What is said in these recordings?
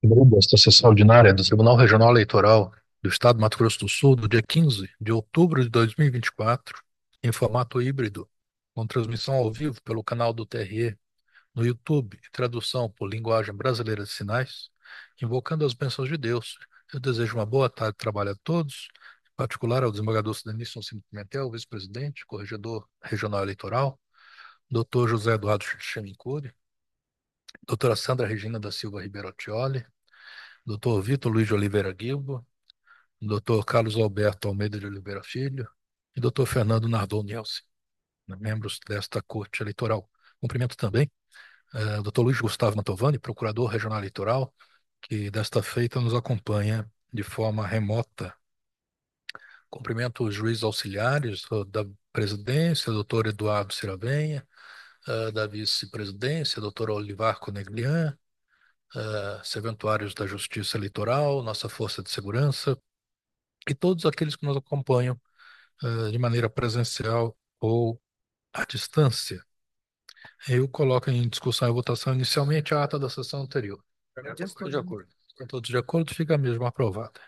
Esta sessão ordinária do Tribunal Regional Eleitoral do Estado do Mato Grosso do Sul, do dia 15 de outubro de 2024, em formato híbrido, com transmissão ao vivo pelo canal do TRE no YouTube e tradução por linguagem brasileira de sinais, invocando as bênçãos de Deus. Eu desejo uma boa tarde de trabalho a todos, em particular ao desembargador Cidenilson Cinto Pimentel, vice-presidente, corregedor regional eleitoral, doutor José Eduardo Chemincuri, doutora Sandra Regina da Silva Ribeiro Accioli, Dr. Vitor Luiz de Oliveira Guilbo, Dr. Carlos Alberto Almeida de Oliveira Filho e Dr. Fernando Nardon Nielsen, né, membros desta Corte Eleitoral. Cumprimento também o Dr. Luiz Gustavo Mantovani, Procurador Regional Eleitoral, que desta feita nos acompanha de forma remota. Cumprimento os juízes auxiliares da presidência, Dr. Eduardo Siravenha, da vice-presidência, Dr. Olivar Coneglian, serventuários da Justiça Eleitoral, nossa Força de Segurança, e todos aqueles que nos acompanham de maneira presencial ou à distância. Eu coloco em discussão e votação inicialmente a ata da sessão anterior. Estou de acordo. Estão todos de acordo, fica a mesma aprovada.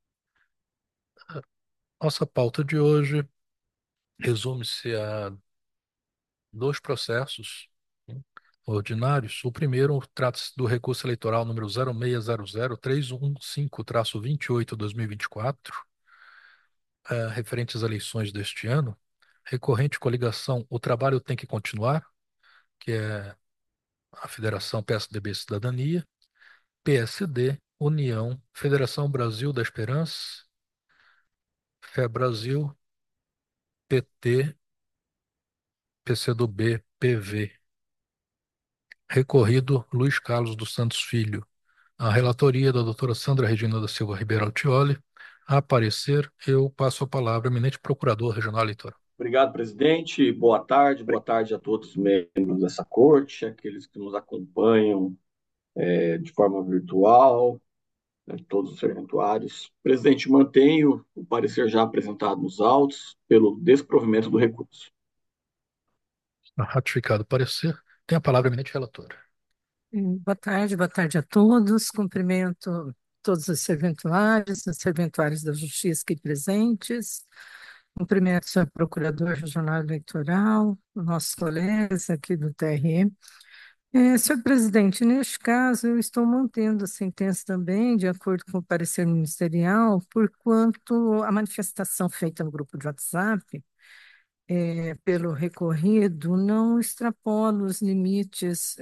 Nossa pauta de hoje resume-se a dois processos, né, ordinários. O primeiro trata-se do recurso eleitoral número 0600-315-28/2024, referente às eleições deste ano, recorrente coligação O Trabalho Tem que Continuar, que é a Federação PSDB Cidadania, PSD, União, Federação Brasil da Esperança, Fé Brasil, PT, PCdoB, PV. Recorrido Luiz Carlos dos Santos Filho. A relatoria da doutora Sandra Regina da Silva Ribeiro Altioli. A parecer, eu passo a palavra ao eminente procurador regional eleitoral. Obrigado, presidente. Boa tarde a todos os membros dessa corte, aqueles que nos acompanham de forma virtual, né, todos os serventuários. Presidente, mantenho o parecer já apresentado nos autos pelo desprovimento do recurso. Ratificado o parecer, tem a palavra a eminente relatora. Boa tarde a todos. Cumprimento todos os serventuários da Justiça aqui presentes. Cumprimento o senhor Procurador Regional Eleitoral, nossos colegas aqui do TRE. Senhor presidente, neste caso, eu estou mantendo a sentença também, de acordo com o parecer ministerial, por quanto a manifestação feita no grupo de WhatsApp pelo recorrido não extrapola os limites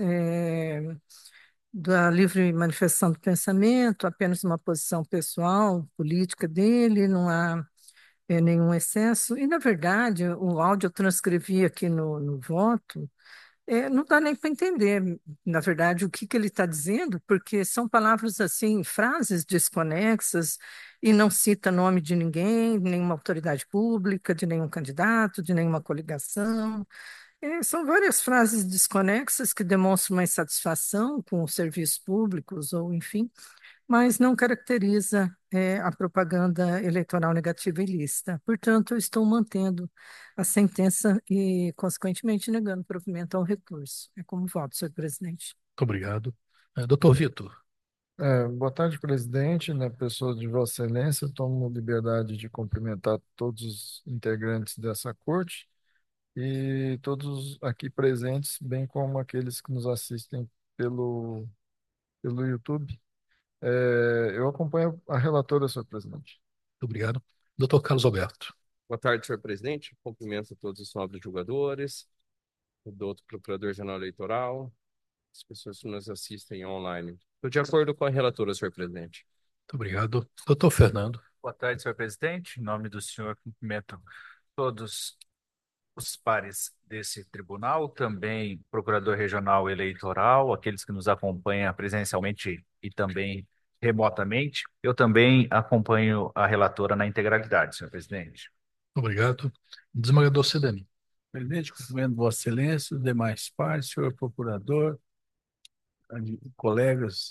da livre manifestação do pensamento, apenas uma posição pessoal, política dele, não há nenhum excesso. E, na verdade, o áudio eu transcrevi aqui no voto, não dá nem para entender, na verdade, o que que ele está dizendo, porque são palavras assim, frases desconexas, e não cita nome de ninguém, nenhuma autoridade pública, de nenhum candidato, de nenhuma coligação. São várias frases desconexas que demonstram uma insatisfação com os serviços públicos, ou enfim, mas não caracteriza a propaganda eleitoral negativa e ilícita. Portanto, eu estou mantendo a sentença e, consequentemente, negando provimento ao recurso. É como voto, senhor presidente. Muito obrigado. Doutor Vitor. Boa tarde, presidente. Na pessoa de Vossa Excelência, eu tomo liberdade de cumprimentar todos os integrantes dessa corte e todos aqui presentes, bem como aqueles que nos assistem pelo YouTube. Eu acompanho a relatora, senhor presidente. Muito obrigado. Doutor Carlos Alberto. Boa tarde, senhor presidente. Cumprimento a todos os nobres julgadores, o doutor Procurador-Geral Eleitoral, as pessoas que nos assistem online. Estou de acordo com a relatora, senhor presidente. Muito obrigado. Doutor Fernando. Boa tarde, senhor presidente. Em nome do senhor, cumprimento todos os pares desse tribunal, também Procurador Regional Eleitoral, aqueles que nos acompanham presencialmente e também remotamente. Eu também acompanho a relatora na integralidade, senhor presidente. Obrigado. Desembargador Cidani. Presidente, cumprimento Vossa Excelência, os demais pares, senhor procurador, colegas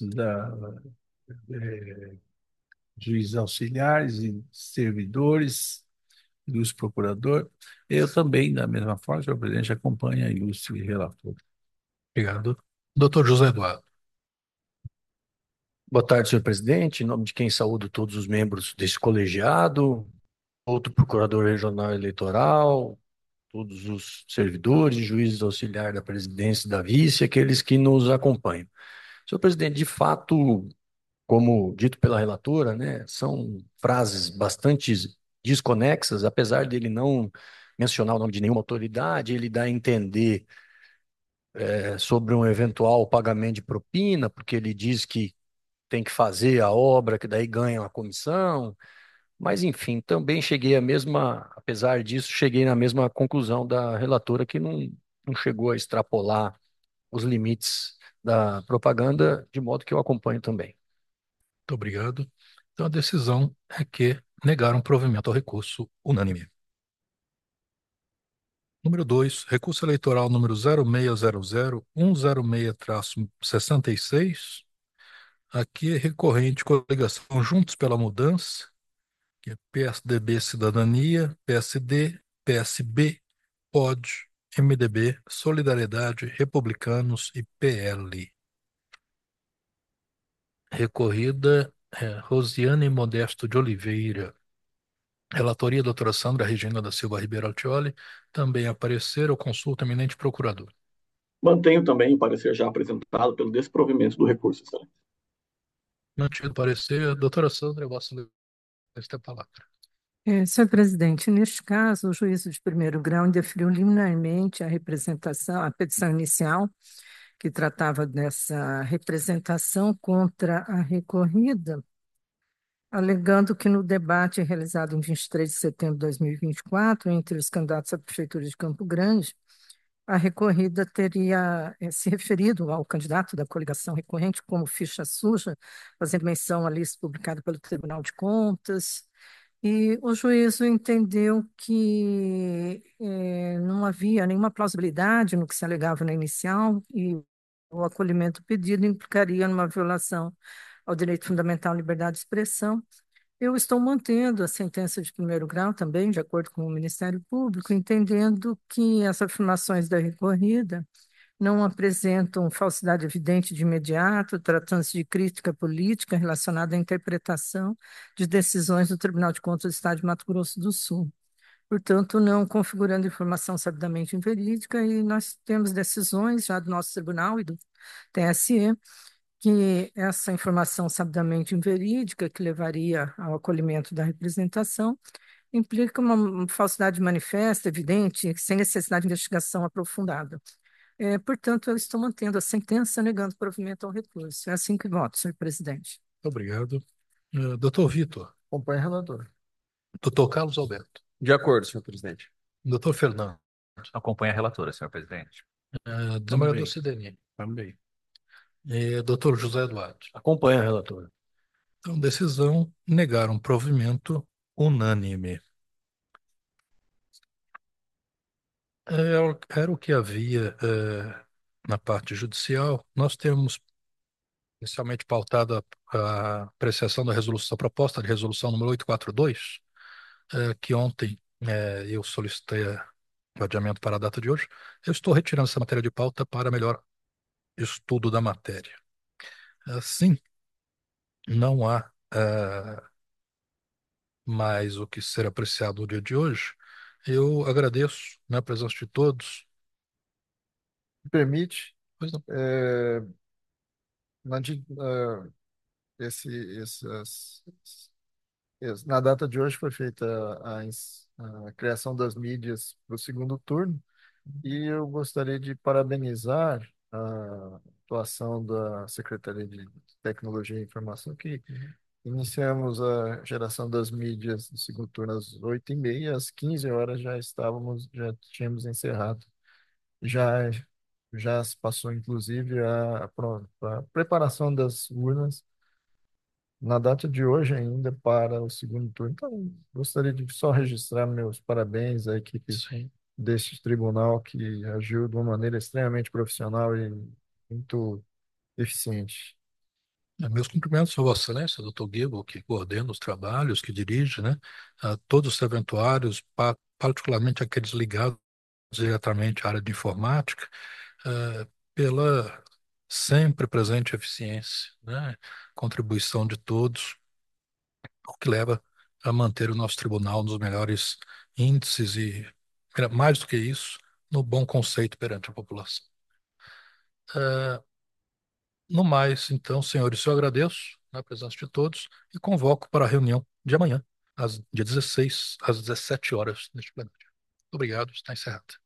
juízes auxiliares e servidores, ilustre procurador. Eu também, da mesma forma, senhor presidente, acompanho a ilustre relator. Obrigado. Doutor José Eduardo. Boa tarde, senhor presidente. Em nome de quem saúdo todos os membros desse colegiado, outro procurador regional eleitoral, todos os servidores, juízes auxiliares da presidência e da vice, aqueles que nos acompanham. Senhor presidente, de fato, como dito pela relatora, né, são frases bastante desconexas, apesar dele não mencionar o nome de nenhuma autoridade, ele dá a entender sobre um eventual pagamento de propina, porque ele diz que tem que fazer a obra, que daí ganha uma comissão. Mas, enfim, também cheguei à mesma, apesar disso, cheguei na mesma conclusão da relatora, que não chegou a extrapolar os limites da propaganda, de modo que eu acompanho também. Muito obrigado. Então, a decisão é que negaram provimento ao recurso unânime. Número 2, recurso eleitoral número 0600-106-66. Aqui é recorrente coligação Juntos pela Mudança, que é PSDB Cidadania, PSD, PSB, POD, MDB, Solidariedade, Republicanos e PL. Recorrida Rosiane Modesto de Oliveira. Relatoria, doutora Sandra Regina da Silva Ribeiro Altioli. Também apareceram, consulta eminente procurador. Mantenho também o parecer já apresentado pelo desprovimento do recurso, excelência. Mantido parecer, doutora Sandra, vossa excelência tem a palavra. Senhor presidente, neste caso, o juízo de primeiro grau indeferiu liminarmente a representação, a petição inicial, que tratava dessa representação contra a recorrida, alegando que no debate realizado em 23 de setembro de 2024, entre os candidatos à Prefeitura de Campo Grande, a recorrida teria se referido ao candidato da coligação recorrente como ficha suja, fazendo menção à lista publicada pelo Tribunal de Contas, e o juízo entendeu que não havia nenhuma plausibilidade no que se alegava na inicial e o acolhimento pedido implicaria numa violação ao direito fundamental à liberdade de expressão. Eu estou mantendo a sentença de primeiro grau também, de acordo com o Ministério Público, entendendo que as afirmações da recorrida não apresentam falsidade evidente de imediato, tratando-se de crítica política relacionada à interpretação de decisões do Tribunal de Contas do Estado de Mato Grosso do Sul. Portanto, não configurando informação sabidamente inverídica, e nós temos decisões já do nosso tribunal e do TSE que essa informação sabidamente inverídica, que levaria ao acolhimento da representação, implica uma falsidade manifesta, evidente, sem necessidade de investigação aprofundada. Portanto, eu estou mantendo a sentença negando provimento ao recurso. É assim que voto, senhor presidente. Obrigado. Doutor Vitor. Acompanhe, relator. Doutor Carlos Alberto. De acordo, senhor presidente. Doutor Fernando. Acompanha a relatora, senhor presidente. Desembargador Sidney. Também. Doutor José Eduardo. Acompanha a relatora. Então, decisão, negaram provimento unânime. Era o que havia na parte judicial. Nós temos inicialmente pautada a apreciação da resolução, a proposta de resolução número 842, que ontem eu solicitei o adiamento para a data de hoje. Eu estou retirando essa matéria de pauta para melhor estudo da matéria. Assim, não há mais o que ser apreciado no dia de hoje. Eu agradeço, né, a presença de todos. Me permite, Pois não. na, di- esse, na data de hoje foi feita a criação das mídias para o segundo turno, e eu gostaria de parabenizar a atuação da Secretaria de Tecnologia e Informação, que iniciamos a geração das mídias do segundo turno às 8h30, às 15 horas já tínhamos encerrado. Já, já se passou, inclusive, a preparação das urnas na data de hoje ainda para o segundo turno. Então, gostaria de só registrar meus parabéns à equipe Sim. deste tribunal, que agiu de uma maneira extremamente profissional e muito eficiente. Meus cumprimentos a Vossa Excelência, doutor Guigo, que coordena os trabalhos, que dirige, né, a todos os serventuários, particularmente aqueles ligados diretamente à área de informática, pela sempre presente eficiência, né? Contribuição de todos, o que leva a manter o nosso tribunal nos melhores índices e, mais do que isso, no bom conceito perante a população. É, no mais, então, senhores, eu agradeço, né, a presença de todos e convoco para a reunião de amanhã, dia 16, às 17 horas, neste plenário. Obrigado, está encerrado.